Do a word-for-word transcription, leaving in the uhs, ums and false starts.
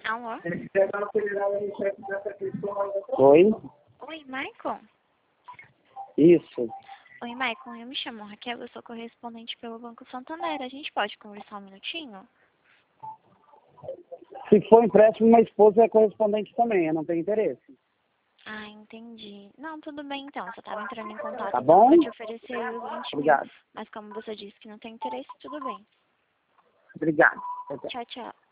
Alô? Oi? Oi, Maicon? Isso. Oi, Maicon, eu me chamo Raquel, eu sou correspondente pelo Banco Santander. A gente pode conversar um minutinho? Se for empréstimo, minha esposa é correspondente também, eu não tenho interesse. Ah, entendi. Não, tudo bem então. Você estava entrando em contato Tá então bom? para te oferecer os vinte mil. Obrigado. Mas como você disse que não tem interesse, tudo bem. Obrigado. Tchau, tchau.